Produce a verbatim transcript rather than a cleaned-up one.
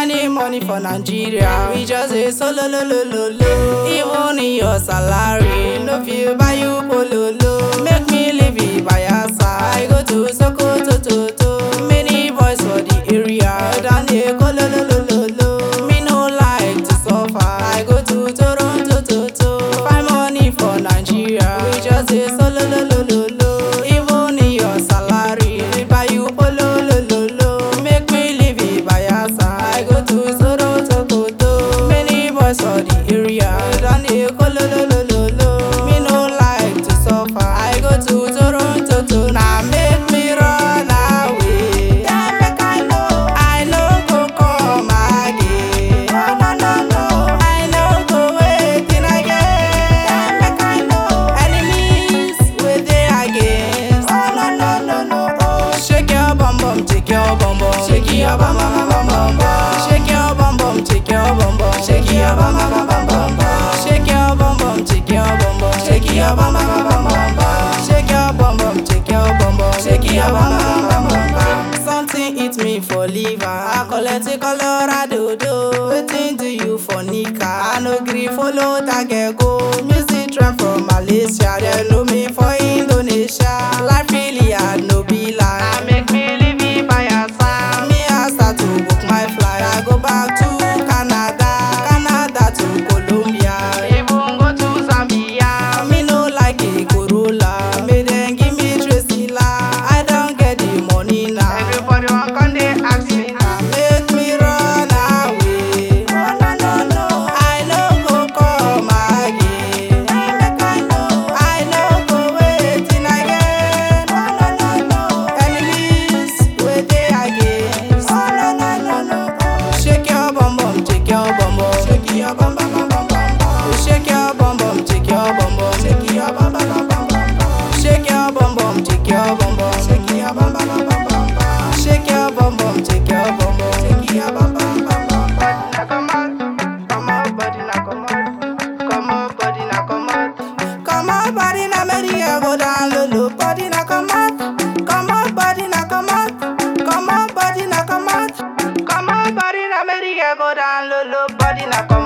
Spending money for Nigeria, we just say solo lo lo lo lo. Even in your salary, no feel buy you pololo. Make me live it by your side. I go to Sokoto to to. Many boys for the area, down there go lo lo lo lo lo. Me no like to suffer. I go to Toronto to to. Find money for Nigeria, we just say solo lo lo lo lo. Even in your salary, we buy you pololo lo lo. Make me live it by your side. I go to Toronto to to. Many boys for the area, down there go lo lo lo lo lo. Me no like to suffer. I go to Toronto to. Now make me run away. Yeah, make I know. I know go come again. No, no, no, no. I know go waiting again. Yeah, make I know. Enemies with it against. Oh, no, no, no, no. Oh, shake your bum bum, shake your bum bum, shake your bum bum bum bum bum. Shake your bum bum, shake your bum bum, shake your bum bum bum bum bum. Shake your bum bum, shake your bum bum, shake your bum bum bum bum bum. Shake your bum bum, shake your bum bum, shake your bum bum bum bum bum. Something hit me for liver, I collect a Colorado do. Waiting do you for Nika? I no gree follow that girl go. Music trend from Malaysia, they know me for Indonesia. Life really hard, no be lie. I make me live it by your side. Me I start to book my flight. I go back to Canada, Canada to Colombia, even go to Zambia. Me no like a Corolla, me then give me Tresilla. I don't get the money now. Everybody want come they ask me now. Make me run away. No, no, no, no. I know go come again. Make I know. I know go waiting again. No, no, no, no. Enemies with they against. Oh, no, no, no, no. Oh. Shake your bum bum, shake your bum bum, shake your bum bum bum bum bum bum. Shake your bum bum, shake your bum bum, shake your bum bum bum bum bum. Shake your bum bum, shake your bum bum, shake your bum bum bum bum bum. Shake your bum bum, shake your bum bum, shake your bum bum bum bum bum. Now come on, come on, body now come on, come on, body now come on, come on, body now make the girl go down low low. Body now come on, come on, body now come on, come on, body now come on, come on, body now make the girl go down low low. Body now come on.